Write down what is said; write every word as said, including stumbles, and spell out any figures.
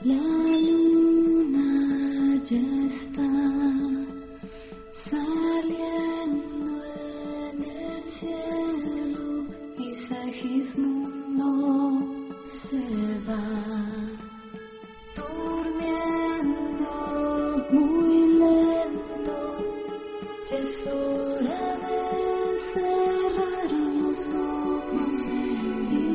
La luna ya está saliendo en el cielo y Segismundo se va durmiendo muy lento. Ya es hora de cerrar los ojos y